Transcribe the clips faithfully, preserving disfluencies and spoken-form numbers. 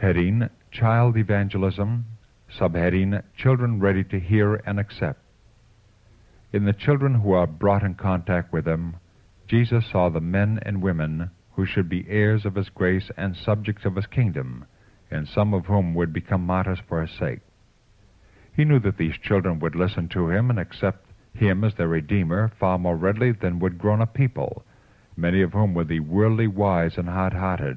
Heading, Child Evangelism. Subheading, Children Ready to Hear and Accept. In the children who are brought in contact with him, Jesus saw the men and women who should be heirs of his grace and subjects of his kingdom, and some of whom would become martyrs for his sake. He knew that these children would listen to him and accept him as their Redeemer far more readily than would grown-up people, many of whom were the worldly wise and hard-hearted.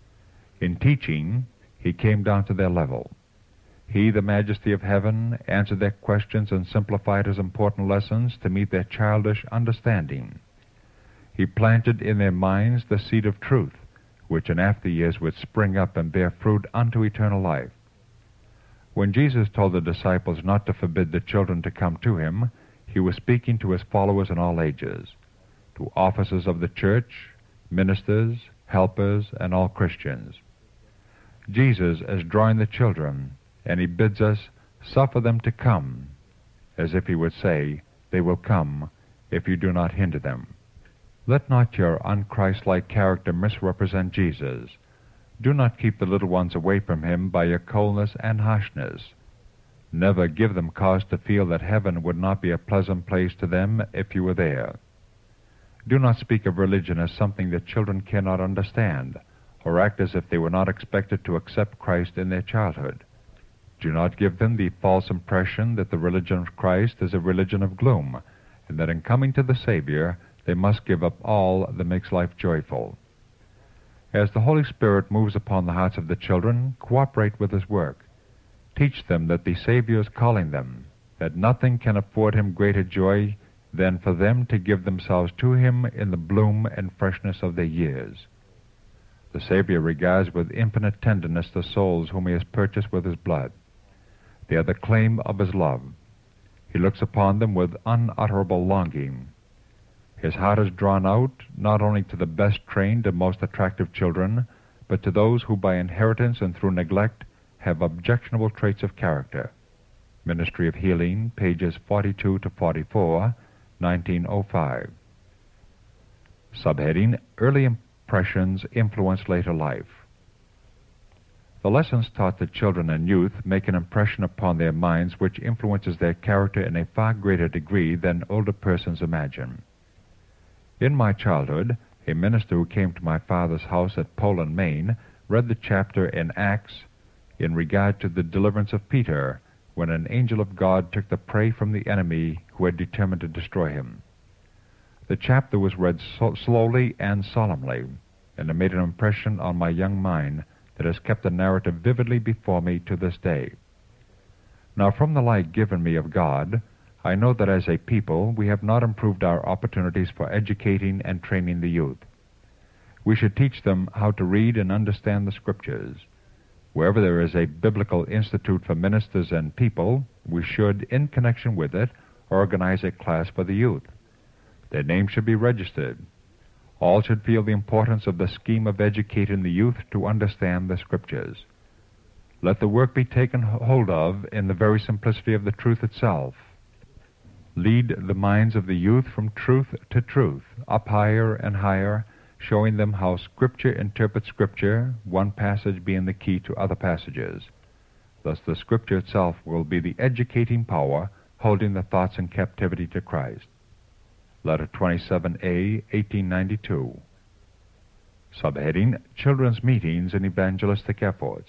In teaching, he came down to their level. He, the majesty of heaven, answered their questions and simplified his important lessons to meet their childish understanding. He planted in their minds the seed of truth, which in after years would spring up and bear fruit unto eternal life. When Jesus told the disciples not to forbid the children to come to him, he was speaking to his followers in all ages, to officers of the church, ministers, helpers, and all Christians. Jesus is drawing the children, and he bids us suffer them to come, as if he would say, they will come if you do not hinder them. Let not your unchristlike character misrepresent Jesus. Do not keep the little ones away from him by your coldness and harshness. Never give them cause to feel that heaven would not be a pleasant place to them if you were there. Do not speak of religion as something that children cannot understand, or act as if they were not expected to accept Christ in their childhood. Do not give them the false impression that the religion of Christ is a religion of gloom, and that in coming to the Savior they must give up all that makes life joyful. As the Holy Spirit moves upon the hearts of the children, cooperate with his work. Teach them that the Savior is calling them, that nothing can afford him greater joy than for them to give themselves to him in the bloom and freshness of their years. The Savior regards with infinite tenderness the souls whom he has purchased with his blood. They are the claim of his love. He looks upon them with unutterable longing. His heart is drawn out not only to the best trained and most attractive children, but to those who by inheritance and through neglect have objectionable traits of character. Ministry of Healing, pages forty-two to forty-four, nineteen oh five. Subheading, Early Impressions Influence Later Life. The lessons taught to children and youth make an impression upon their minds which influences their character in a far greater degree than older persons imagine. In my childhood, a minister who came to my father's house at Poland, Maine, read the chapter in Acts in regard to the deliverance of Peter, when an angel of God took the prey from the enemy who had determined to destroy him. The chapter was read so slowly and solemnly, and it made an impression on my young mind that has kept the narrative vividly before me to this day. Now, from the light given me of God, I know that as a people we have not improved our opportunities for educating and training the youth. We should teach them how to read and understand the Scriptures. Wherever there is a biblical institute for ministers and people, we should, in connection with it, organize a class for the youth. Their names should be registered. All should feel the importance of the scheme of educating the youth to understand the Scriptures. Let the work be taken hold of in the very simplicity of the truth itself. Lead the minds of the youth from truth to truth, up higher and higher, showing them how Scripture interprets Scripture, one passage being the key to other passages. Thus the Scripture itself will be the educating power, holding the thoughts in captivity to Christ. Letter twenty-seven A, eighteen ninety-two. Subheading, Children's Meetings and Evangelistic Efforts.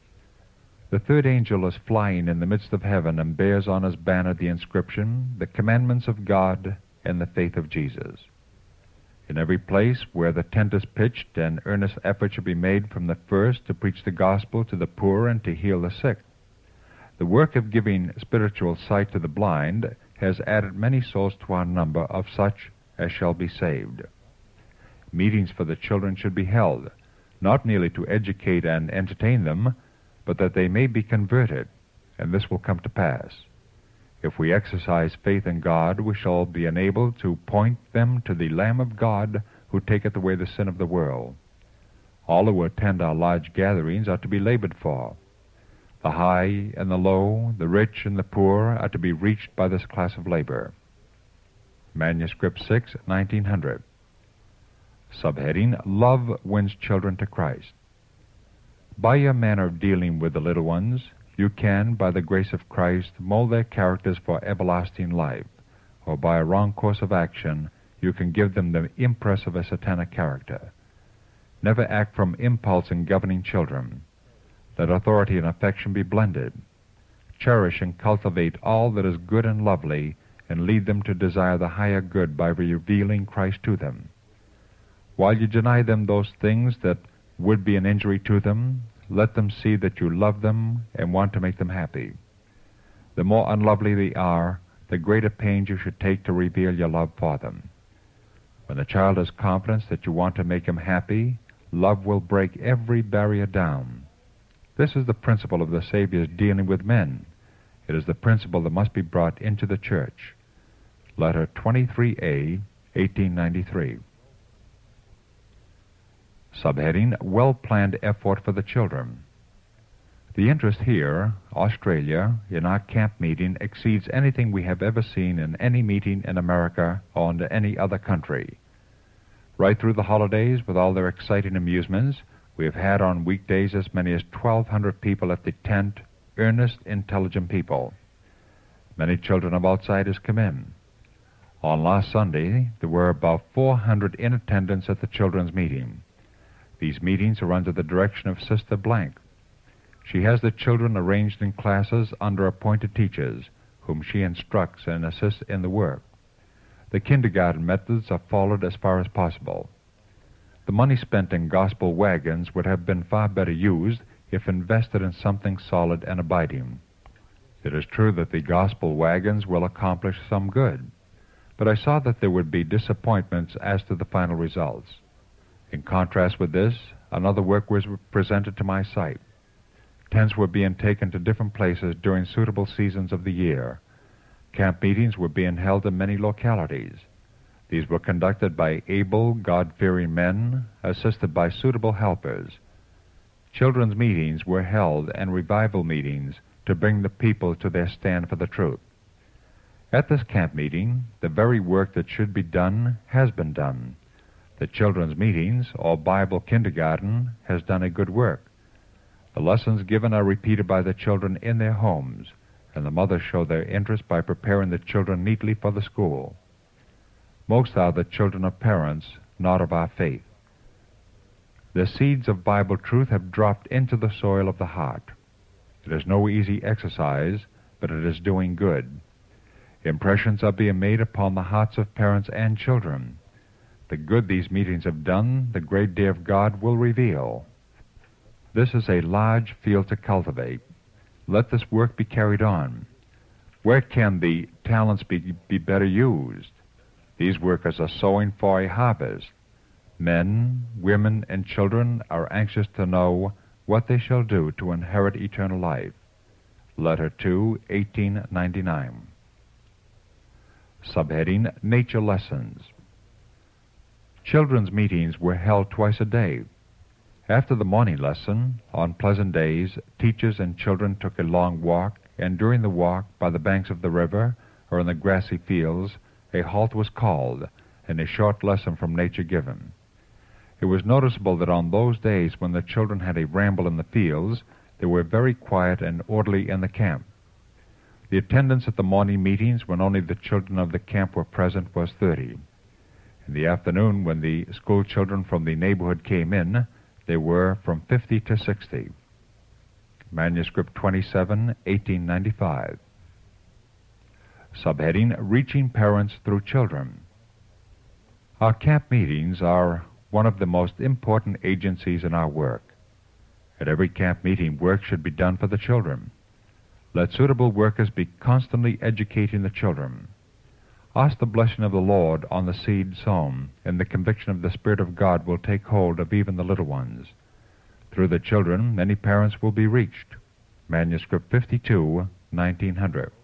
The third angel is flying in the midst of heaven and bears on his banner the inscription, the commandments of God and the faith of Jesus. In every place where the tent is pitched, an earnest effort should be made from the first to preach the gospel to the poor and to heal the sick. The work of giving spiritual sight to the blind has added many souls to our number of such as shall be saved. Meetings for the children should be held, not merely to educate and entertain them, but that they may be converted, and this will come to pass. If we exercise faith in God, we shall be enabled to point them to the Lamb of God who taketh away the sin of the world. All who attend our large gatherings are to be labored for. The high and the low, the rich and the poor are to be reached by this class of labor. Manuscript six, nineteen hundred. Subheading, Love Wins Children to Christ. By your manner of dealing with the little ones, you can, by the grace of Christ, mold their characters for everlasting life, or by a wrong course of action, you can give them the impress of a satanic character. Never act from impulse in governing children. Let authority and affection be blended. Cherish and cultivate all that is good and lovely, and lead them to desire the higher good by revealing Christ to them. While you deny them those things that would be an injury to them, let them see that you love them and want to make them happy. The more unlovely they are, the greater pains you should take to reveal your love for them. When the child has confidence that you want to make him happy, love will break every barrier down. This is the principle of the Savior's dealing with men. It is the principle that must be brought into the church. Letter twenty-three A, eighteen ninety-three. Subheading, Well-Planned Effort for the Children. The interest here, Australia, in our camp meeting exceeds anything we have ever seen in any meeting in America or in any other country. Right through the holidays, with all their exciting amusements, we have had on weekdays as many as twelve hundred people at the tent, earnest, intelligent people. Many children of outsiders come in. On last Sunday, there were about four hundred in attendance at the children's meeting. These meetings are under the direction of Sister Blank. She has the children arranged in classes under appointed teachers, whom she instructs and assists in the work. The kindergarten methods are followed as far as possible. The money spent in gospel wagons would have been far better used if invested in something solid and abiding. It is true that the gospel wagons will accomplish some good, but I saw that there would be disappointments as to the final results. In contrast with this, another work was presented to my sight. Tents were being taken to different places during suitable seasons of the year. Camp meetings were being held in many localities. These were conducted by able, God-fearing men, assisted by suitable helpers. Children's meetings were held and revival meetings to bring the people to their stand for the truth. At this camp meeting, the very work that should be done has been done. The children's meetings, or Bible kindergarten, has done a good work. The lessons given are repeated by the children in their homes, and the mothers show their interest by preparing the children neatly for the school. Most are the children of parents not of our faith. The seeds of Bible truth have dropped into the soil of the heart. It is no easy exercise, but it is doing good. Impressions are being made upon the hearts of parents and children. The good these meetings have done, the great day of God will reveal. This is a large field to cultivate. Let this work be carried on. Where can the talents be, be better used? These workers are sowing for a harvest. Men, women, and children are anxious to know what they shall do to inherit eternal life. Letter two, eighteen ninety-nine. Subheading, Nature Lessons. Children's meetings were held twice a day. After the morning lesson, on pleasant days, teachers and children took a long walk, and during the walk, by the banks of the river or in the grassy fields, a halt was called, and a short lesson from nature given. It was noticeable that on those days when the children had a ramble in the fields, they were very quiet and orderly in the camp. The attendance at the morning meetings, when only the children of the camp were present, was thirty. In the afternoon, when the school children from the neighborhood came in, they were from fifty to sixty. Manuscript twenty-seven, eighteen ninety-five. Subheading, Reaching Parents Through Children. Our camp meetings are one of the most important agencies in our work. At every camp meeting, work should be done for the children. Let suitable workers be constantly educating the children. Ask the blessing of the Lord on the seed sown, and the conviction of the Spirit of God will take hold of even the little ones. Through the children, many parents will be reached. Manuscript fifty-two, nineteen hundred.